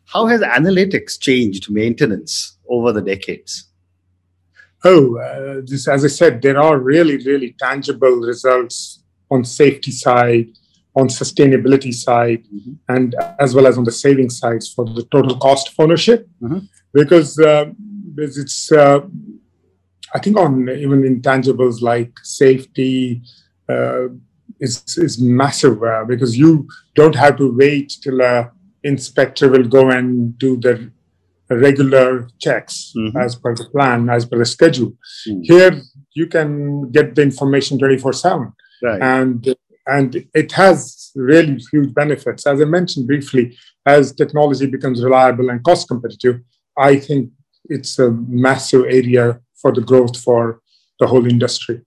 How has analytics changed maintenance over the decades? This, as I said, there are really, really tangible results on safety side, on sustainability side, and as well as on the saving sides for the total cost of ownership. Because it's, I think, on even intangibles like safety is massive because you don't have to wait till a inspector will go and do the regular checks as per the plan, as per the schedule. Here, you can get the information 24/7. Right. And it has really huge benefits. As I mentioned briefly, as technology becomes reliable and cost competitive, I think it's a massive area for the growth for the whole industry.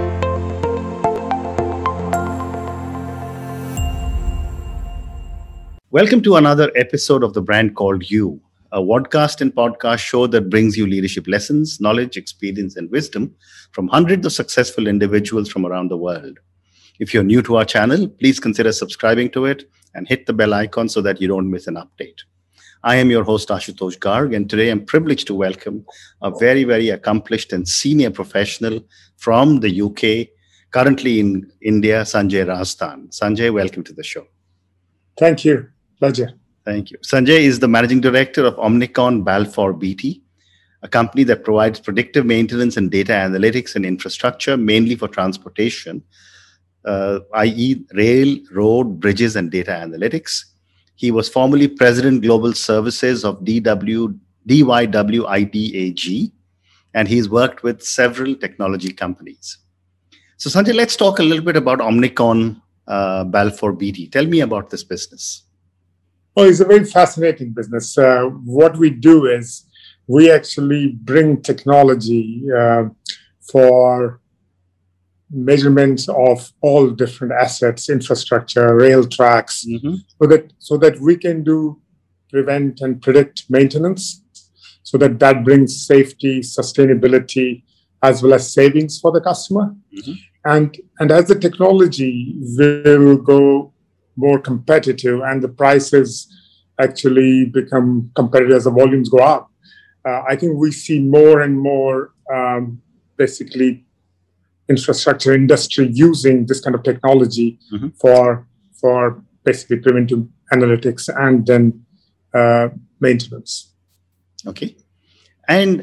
Welcome to another episode of The Brand Called You, a vodcast and podcast show that brings you leadership lessons, knowledge, experience, and wisdom from hundreds of successful individuals from around the world. If you're new to our channel, please consider subscribing to it and hit the bell icon so that you don't miss an update. I am your host, Ashutosh Garg, and today I'm privileged to welcome a very, very accomplished and senior professional from the UK, currently in India, Sanjay Rajasthan. Sanjay, welcome to the show. Thank you. Pleasure. Thank you. Sanjay is the managing director of Omnicom Balfour Beatty, a company that provides predictive maintenance and data analytics and infrastructure, mainly for transportation, i.e. rail, road, bridges, and data analytics. He was formerly President Global Services of DYW ITAG, and he's worked with several technology companies. So Sanjay, let's talk a little bit about Omnicom Balfour Beatty. Tell me about this business. Oh, it's a very fascinating business. What we do is we actually bring technology for measurements of all different assets, infrastructure, rail tracks, so that we can do prevent and predict maintenance, so that brings safety, sustainability, as well as savings for the customer. And as the technology will go more competitive and the prices actually become competitive as the volumes go up, I think we see more and more basically infrastructure industry using this kind of technology for basically preventive analytics and then maintenance. Okay. And,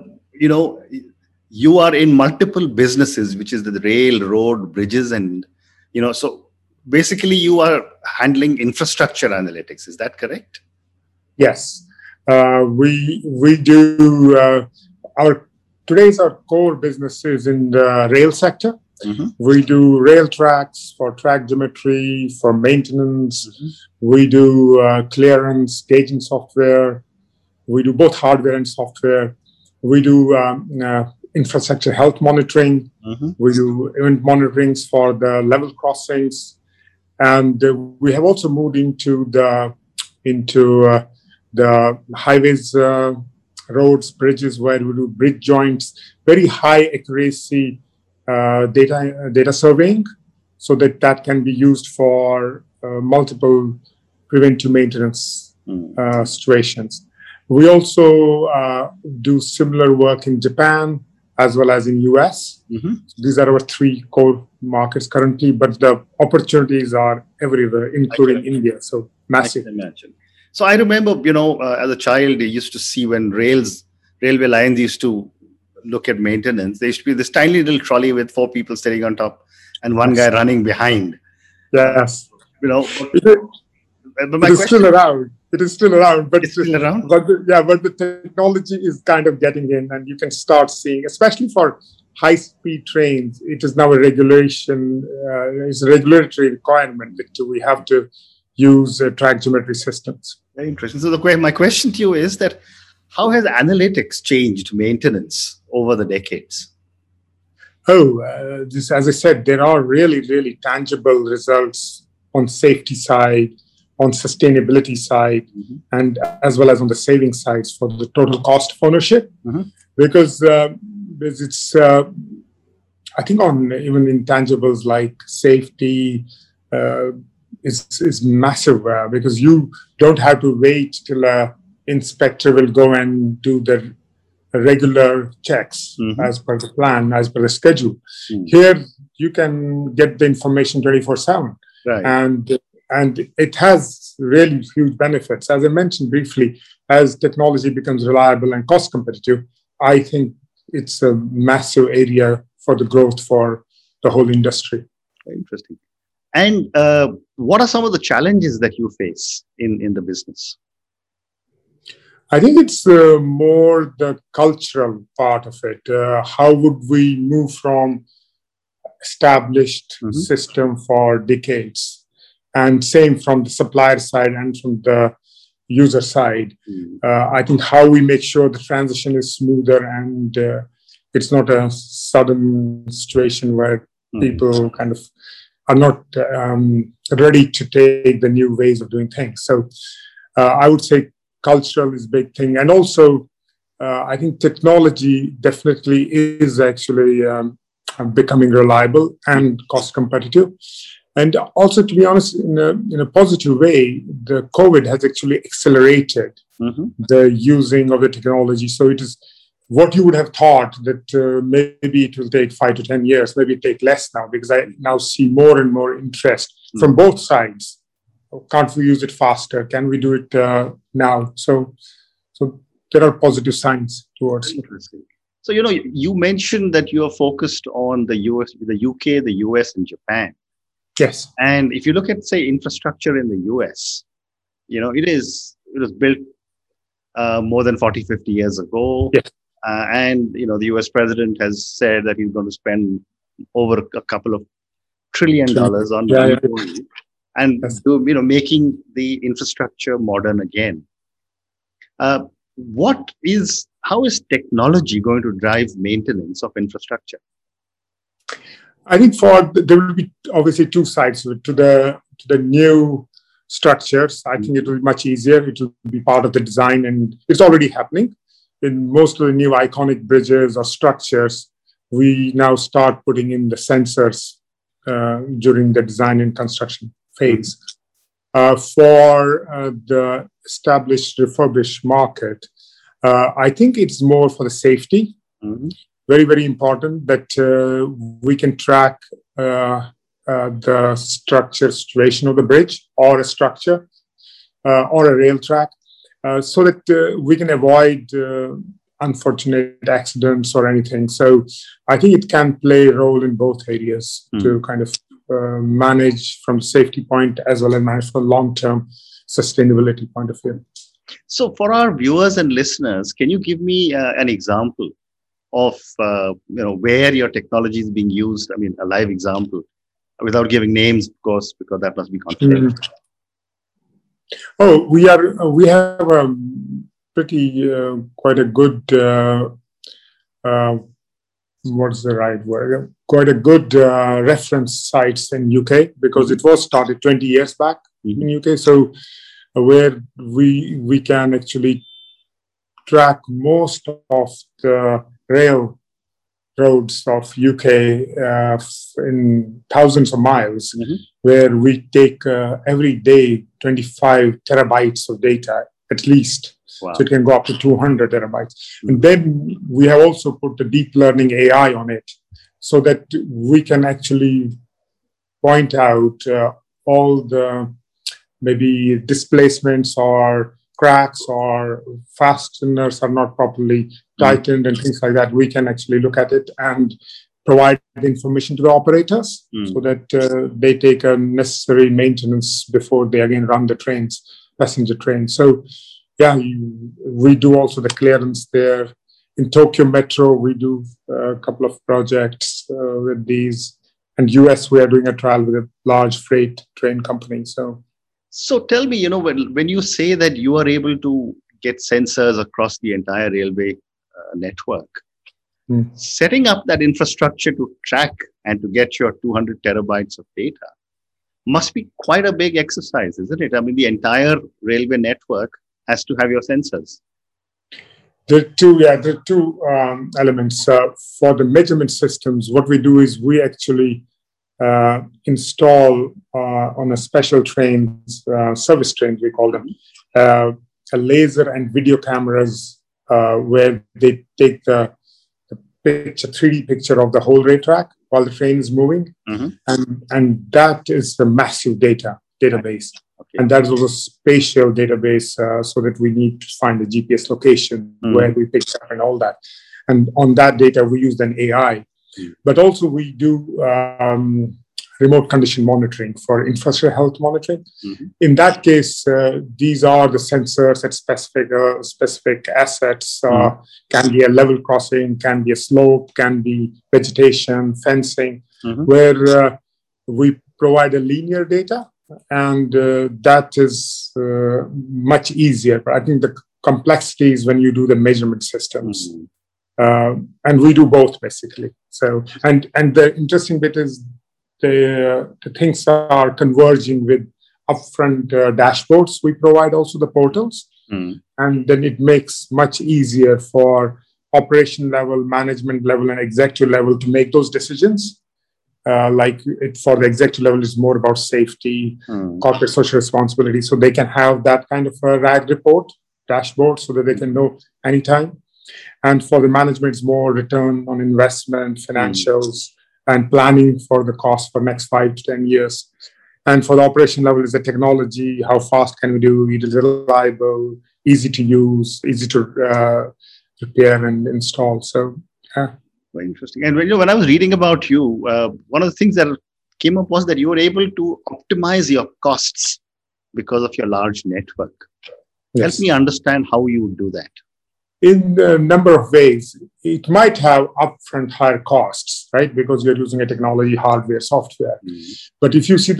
you are in multiple businesses, which is the rail, road, bridges, and, so basically you are handling infrastructure analytics. Is that correct? Yes. We do today's our core businesses in the rail sector. We do rail tracks for track geometry, for maintenance. We do clearance, gauging software. We do both hardware and software. We do infrastructure health monitoring. We do event monitorings for the level crossings. And we have also moved into the highways, roads, bridges, where we do bridge joints, very high accuracy data surveying, so that can be used for multiple preventive maintenance situations. We also do similar work in Japan as well as in US. These are our three core markets currently, but the opportunities are everywhere, including India. So massive. I can imagine. So I remember, as a child, I used to see when railway lines used to look at maintenance. There used to be this tiny little trolley with four people sitting on top and one guy running behind. Yes. But it is still around. It is still around. But it's still around? But the technology is kind of getting in, and you can start seeing, especially for high-speed trains, it is now a regulation, it's a regulatory requirement that we have to use track geometry systems. Very interesting. So my question to you is that how has analytics changed maintenance over the decades? As I said, there are really, really tangible results on safety side, on sustainability side, and as well as on the saving sides for the total cost of ownership. Because it's, I think, on even intangibles like safety, is massive because you don't have to wait till a inspector will go and do the regular checks as per the plan, as per the schedule. Here, you can get the information 24/7, Right. and it has really huge benefits. As I mentioned briefly, as technology becomes reliable and cost competitive, I think it's a massive area for the growth for the whole industry. Very interesting. And what are some of the challenges that you face in the business? I think it's more the cultural part of it. How would we move from established system for decades, and same from the supplier side and from the user side? I think how we make sure the transition is smoother and it's not a sudden situation where people kind of are not ready to take the new ways of doing things. So I would say cultural is a big thing. And also, I think technology definitely is actually becoming reliable and cost competitive. And also, to be honest, in a positive way, the COVID has actually accelerated the using of the technology. So it is what you would have thought that maybe it will take 5 to 10 years, maybe it take less now, because I now see more and more interest from both sides. Can't we use it faster? Can we do it now? So there are positive signs towards it. Interesting. So, you mentioned that you are focused on the US, the UK, the US, and Japan. Yes. And if you look at, say, infrastructure in the US, it was built more than 40, 50 years ago. Yes. And, the US president has said that he's going to spend over a couple of $1 trillion on and making the infrastructure modern again. How is technology going to drive maintenance of infrastructure? I think there will be obviously two sides to the new structures. I think it will be much easier. It will be part of the design, and it's already happening. In most of the new iconic bridges or structures, we now start putting in the sensors during the design and construction phase. For the established refurbished market, I think it's more for the safety. Very, very important that we can track the structure situation of the bridge or a structure or a rail track so that we can avoid unfortunate accidents or anything. So I think it can play a role in both areas to kind of manage from safety point as well as manage from long-term sustainability point of view. So for our viewers and listeners, can you give me an example of where your technology is being used? I mean, a live example, without giving names, of course, because that must be confidential. Oh, we have quite a good what's the right word? Quite a good reference sites in UK because it was started 20 years back in UK. So where we can actually track most of the rail roads of UK in thousands of miles, where we take every day 25 terabytes of data at least. Wow. So it can go up to 200 terabytes. And then we have also put the deep learning AI on it so that we can actually point out all the maybe displacements or cracks or fasteners are not properly tightened and things like that. We can actually look at it and provide information to the operators so that they take a necessary maintenance before they again run the trains, passenger trains. So yeah, we do also the clearance there. In Tokyo Metro, we do a couple of projects with these. And US, we are doing a trial with a large freight train company. So tell me, when you say that you are able to get sensors across the entire railway network, setting up that infrastructure to track and to get your 200 terabytes of data must be quite a big exercise, isn't it? I mean, the entire railway network has to have your sensors. There are two elements. For the measurement systems, what we do is we actually install on a special trains, service trains, we call them, a laser and video cameras where they take the picture, 3D picture of the whole rail track while the train is moving. And that is the massive database. Okay. And that is also a spatial database so that we need to find the GPS location where we picked up and all that. And on that data, we use an AI. But also we do remote condition monitoring for infrastructure health monitoring. In that case, these are the sensors at specific assets. Can be a level crossing, can be a slope, can be vegetation, fencing, where we provide a linear data. And that is much easier. But I think the complexity is when you do the measurement systems. And we do both basically. So, and the interesting bit is the things are converging with upfront dashboards. We provide also the portals, and then it makes much easier for operation level, management level, and executive level to make those decisions. Like for the executive level, is more about safety, corporate social responsibility. So they can have that kind of a RAG report dashboard so that they can know anytime. And for the management, it's more return on investment, financials, and planning for the cost for next 5 to 10 years. And for the operation level is the technology, how fast can we do it, is reliable, easy to use, easy to repair and install. So, very interesting. And when I was reading about you, one of the things that came up was that you were able to optimize your costs because of your large network. Yes. Help me understand how you would do that. In a number of ways, it might have upfront higher costs, right? Because you're using a technology, hardware, software. But if you see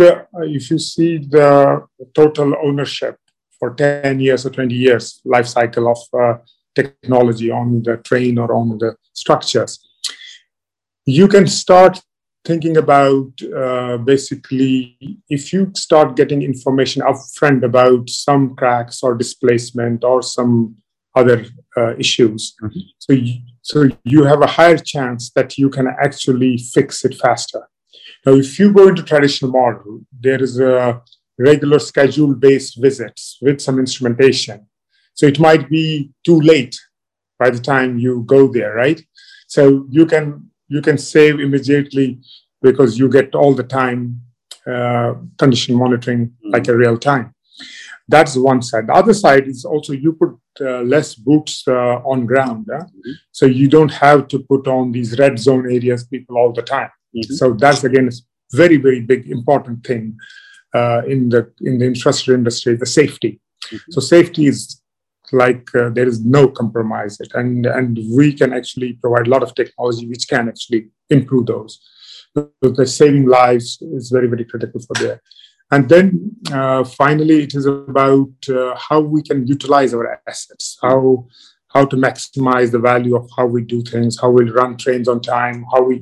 the total ownership for 10 years or 20 years life cycle of technology on the train or on the structures, you can start thinking about basically if you start getting information upfront about some cracks or displacement or some other issues. So you have a higher chance that you can actually fix it faster. Now, if you go into traditional model, there is a regular schedule-based visits with some instrumentation. So it might be too late by the time you go there, right? So you can save immediately because you get all the time condition monitoring like a real time. That's one side. The other side is also you put less boots on ground. So you don't have to put on these red zone areas people all the time. So that's, again, a very, very big, important thing in the infrastructure industry, the safety. So safety is like there is no compromise. And we can actually provide a lot of technology which can actually improve those. So the saving lives is very, very critical for there. And then finally, it is about how we can utilize our assets, how to maximize the value of how we do things, how we run trains on time, how we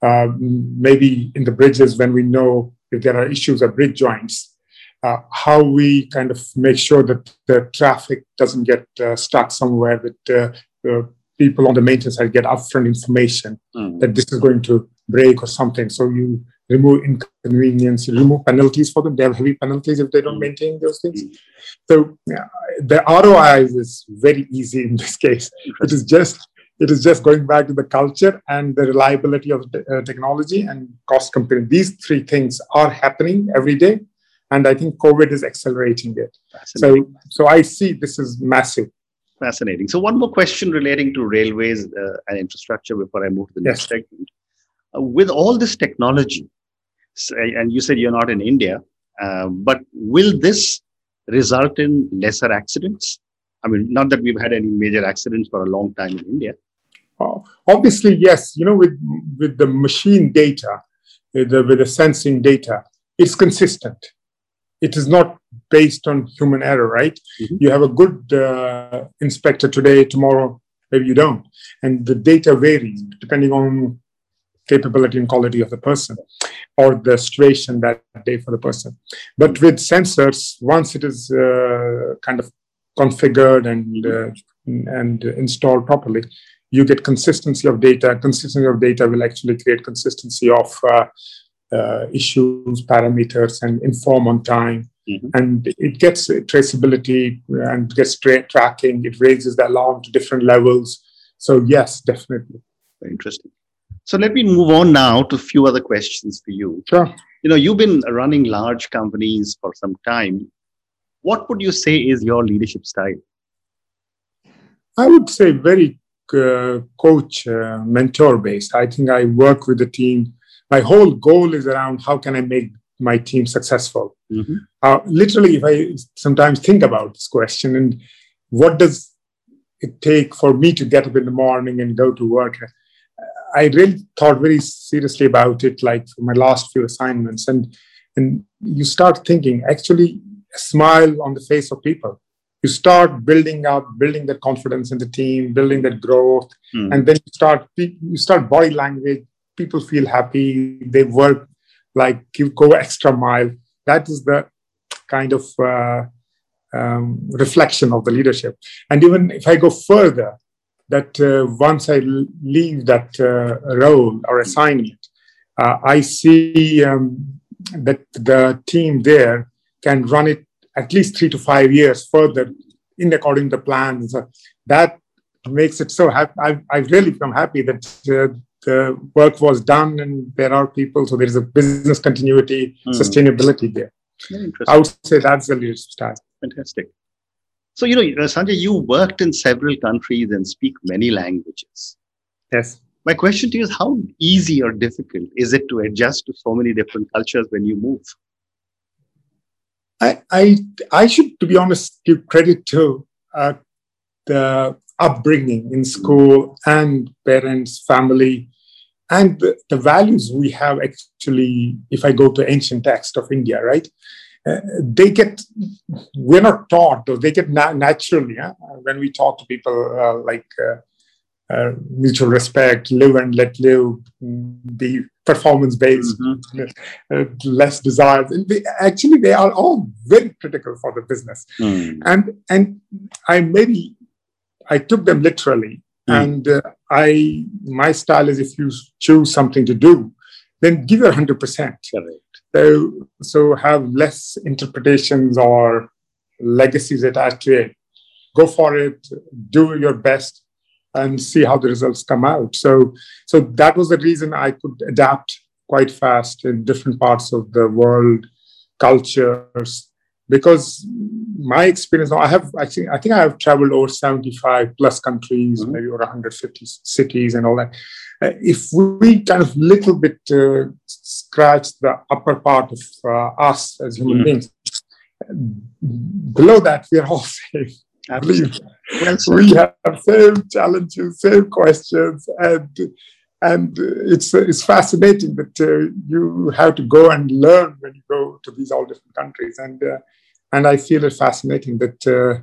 maybe in the bridges when we know if there are issues at bridge joints, how we kind of make sure that the traffic doesn't get stuck somewhere, that people on the maintenance side get upfront information that this is going to break or something. So you remove inconvenience, you remove penalties for them. They have heavy penalties if they don't maintain those things. So the ROI is very easy in this case. It is just going back to the culture and the reliability of the technology and cost comparing. These three things are happening every day. And I think COVID is accelerating it. So I see this is massive. Fascinating. So one more question relating to railways and infrastructure before I move to the next segment. With all this technology, and you said you're not in India, but will this result in lesser accidents? I mean, not that we've had any major accidents for a long time in India. Obviously, yes. You know, with the machine data, with the sensing data, it's consistent. It is not based on human error, right? You have a good inspector today, tomorrow, maybe you don't. And the data varies depending on capability and quality of the person or the situation that day for the person. But with sensors, once it is kind of configured and installed properly, you get consistency of data. Consistency of data will actually create consistency of issues, parameters, and inform on time. Mhm. And it gets traceability and gets tracking. It raises the alarm to different levels. So yes, definitely. Very interesting. So let me move on now to a few other questions for you. Sure. You've been running large companies for some time. What would you say is your leadership style? I would say very coach, mentor based. I think I work with the team. My whole goal is around how can I make my team successful. Mhm. Literally, if I sometimes think about this question and what does it take for me to get up in the morning and go to work, I really thought very seriously about it, like for my last few assignments. And you start thinking, actually, a smile on the face of people. You start building that confidence in the team, building that growth, Mm. and then you start body language. People feel happy. They work like you go extra mile. That is the kind of reflection of the leadership. And even if I go further, that once I leave that role or assignment, I see that the team there can run it at least 3 to 5 years further in according to the plans. That makes it so happy. I really become happy that the work was done and there are people. So there is a business continuity, sustainability there. Very interesting. I would say that's the leadership style. Fantastic. So, Sanjay, you worked in several countries and speak many languages. Yes. My question to you is, how easy or difficult is it to adjust to so many different cultures when you move? I should, to be honest, give credit to the upbringing in school and parents, family, and the values we have actually. If I go to ancient text of India, right, we're not taught, though they get naturally when we talk to people mutual respect, live and let live, be performance-based, less desired. And they are all very critical for the business. And I took them literally. And my style is, if you choose something to do, then give your 100%. Correct. So have less interpretations or legacies attached to it. Go for it, do your best, and see how the results come out. So that was the reason I could adapt quite fast in different parts of the world, cultures, because my experience, I think I have traveled over 75 plus countries, maybe over 150 cities and all that. If we kind of little bit scratch the upper part of us as human beings, below that, we are all safe. Absolutely. We have same challenges, same questions, and it's fascinating that you have to go and learn when you go to these all different countries, and I feel it fascinating that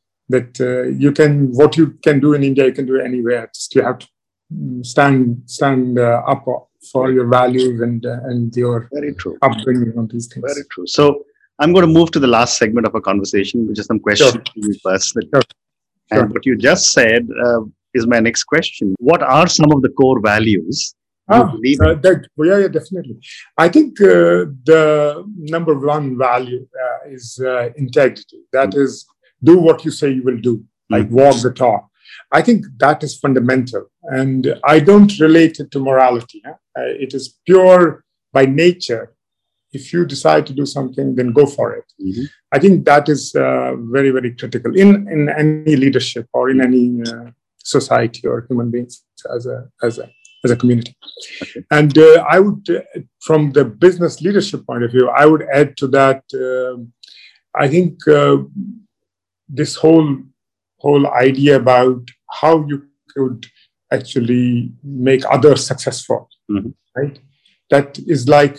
what you can do in India, you can do anywhere. Just you have to stand up for your values and your very true upbringing on these things. Very true. So I'm going to move to the last segment of our conversation, which is some questions to you personally. Sure. And what you just said is my next question. What are some of the core values you believe in? Yeah, definitely. I think the number one value is integrity. That is, do what you say you will do, like walk the talk. I think that is fundamental. And I don't relate it to morality. It is pure by nature. If you decide to do something, then go for it. I think that is very, very critical in any leadership or in any society or human beings as a community. Okay. And I would, from the business leadership point of view, I would add to that. I think this whole idea about how you could actually make others successful, right? That is like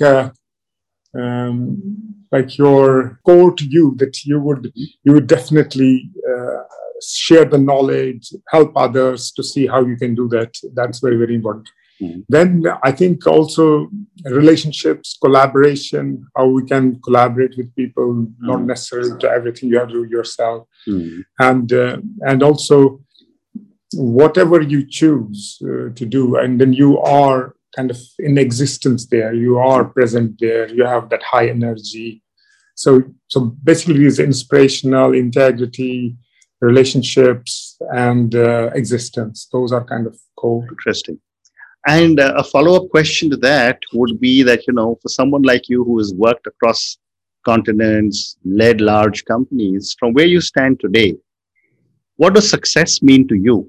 your core to you, that you would definitely share the knowledge, help others to see how you can do that. That's very, very important. Then I think also relationships, collaboration, how we can collaborate with people, not necessarily to everything you have to do yourself. And also whatever you choose to do, and then you are kind of in existence there. You are present there. You have that high energy. So basically, it's inspirational, integrity, relationships, and existence. Those are kind of core. Interesting. And a follow-up question to that would be that, for someone like you who has worked across continents, led large companies, from where you stand today, what does success mean to you?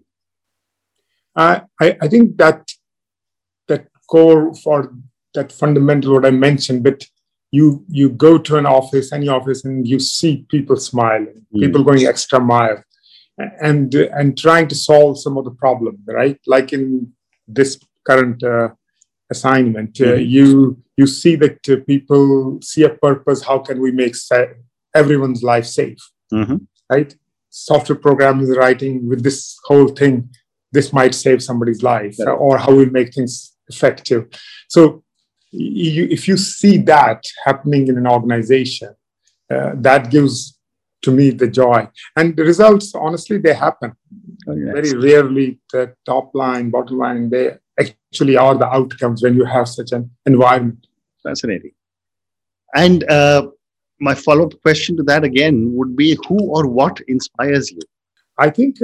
I think that core for that fundamental, what I mentioned, but you go to an office, any office, and you see people smiling, people going extra mile, and trying to solve some of the problem, right? Like in this current assignment, you see that people see a purpose. How can we make everyone's life safe, right? Software programming is writing with this whole thing. This might save somebody's life, or how we make things effective. So if you see that happening in an organization, that gives to me the joy. And the results, honestly, they happen. Very rarely the top line, bottom line, they actually are the outcomes when you have such an environment. Fascinating. And my follow-up question to that again would be, who or what inspires you? I think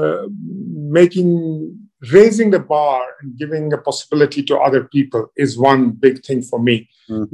raising the bar and giving a possibility to other people is one big thing for me.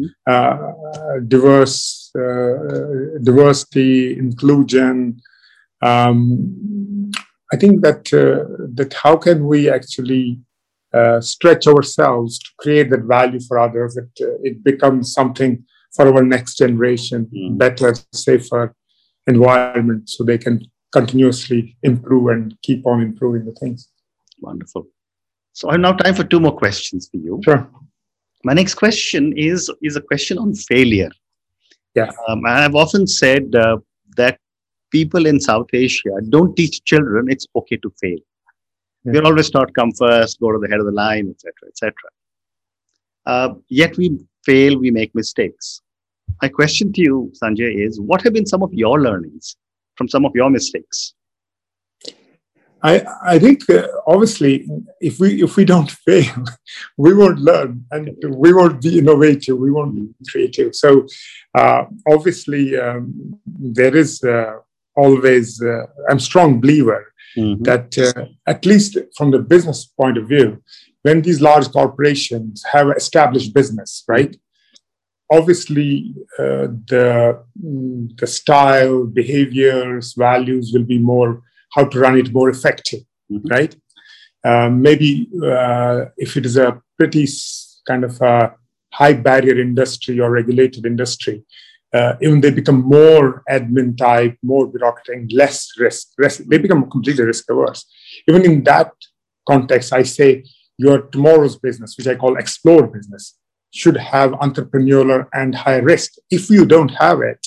Diversity, inclusion. I think that how can we actually stretch ourselves to create that value for others, that it becomes something for our next generation, better, safer environment, so they can continuously improve and keep on improving the things. Wonderful. So I have now time for two more questions for you. Sure. My next question is a question on failure. Yeah. I've often said that people in South Asia don't teach children it's okay to fail. We're always taught come first, go to the head of the line, etc., etc. Yet we fail, we make mistakes. My question to you, Sanjay, is what have been some of your learnings from some of your mistakes? I think obviously if we don't fail, we won't learn, and we won't be innovative, we won't be creative. So obviously there is always I'm a strong believer that at least from the business point of view, when these large corporations have established business, right? Obviously, the style, behaviors, values will be more how to run it more effective, right? Maybe if it is a pretty kind of a high barrier industry or regulated industry, even they become more admin type, more bureaucratic, less risk. They become completely risk averse. Even in that context, I say your tomorrow's business, which I call explore business, should have entrepreneurial and high risk. If you don't have it,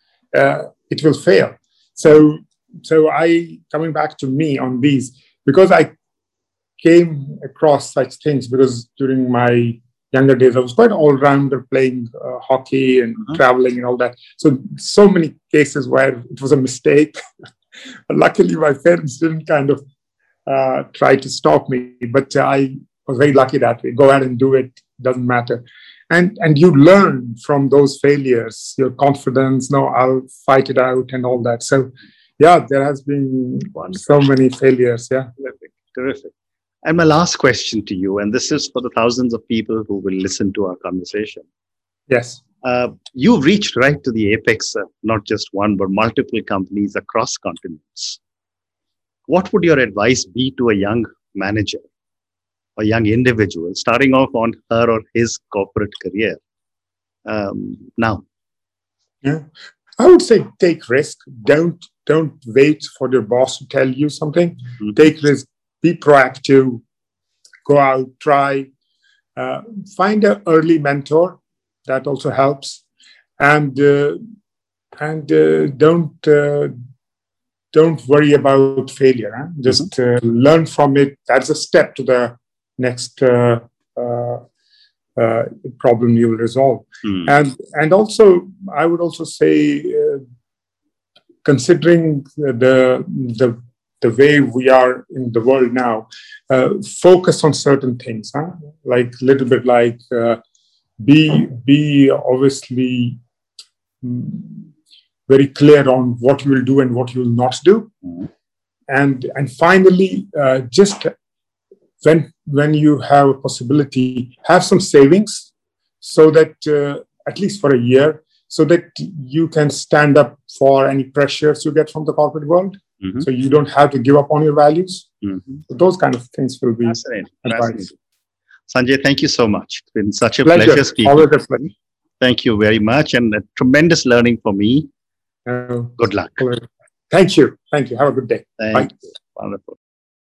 it will fail. So I, coming back to me on these, because I came across such things, because during my younger days, I was quite all-rounder, playing hockey and traveling and all that. So many cases where it was a mistake. Luckily, my parents didn't kind of try to stop me, but I was very lucky that way. Go ahead and do it. Doesn't matter. And you learn from those failures, your confidence, no, I'll fight it out and all that. So yeah, there has been so many failures. Yeah. Terrific. And my last question to you, and this is for the thousands of people who will listen to our conversation. Yes. You've reached right to the apex of not just one, but multiple companies across continents. What would your advice be to a young manager, a young individual starting off on her or his corporate career now? Yeah, I would say take risk. Don't wait for your boss to tell you something. Take risk. Be proactive. Go out. Try. Find an early mentor. That also helps. And don't worry about failure. Huh? Just learn from it. That's a step to the next problem you will resolve. And also, I would also say, considering the way we are in the world now, focus on certain things. Huh? like a little bit like be obviously very clear on what you will do and what you will not do. And finally, just when you have a possibility, have some savings so that at least for a year, so that you can stand up for any pressures you get from the corporate world. So you don't have to give up on your values. So those kind of things will be advised. Sanjay, thank you so much. It's been such a pleasure speaking. Always a pleasure. Thank you very much, and a tremendous learning for me. Good luck. Thank you. Thank you. Have a good day. Thank you. Wonderful.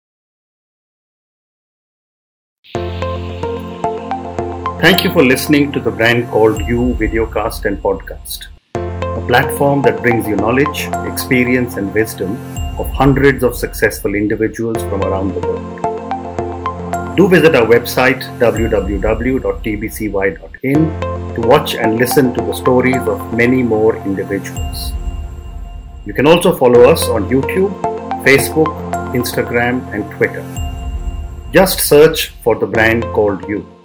Thank you for listening to the Brand Called You videocast and podcast, a platform that brings you knowledge, experience, and wisdom of hundreds of successful individuals from around the world. Do visit our website www.tbcy.in to watch and listen to the stories of many more individuals. You can also follow us on YouTube, Facebook, Instagram, and Twitter. Just search for the Brand Called You.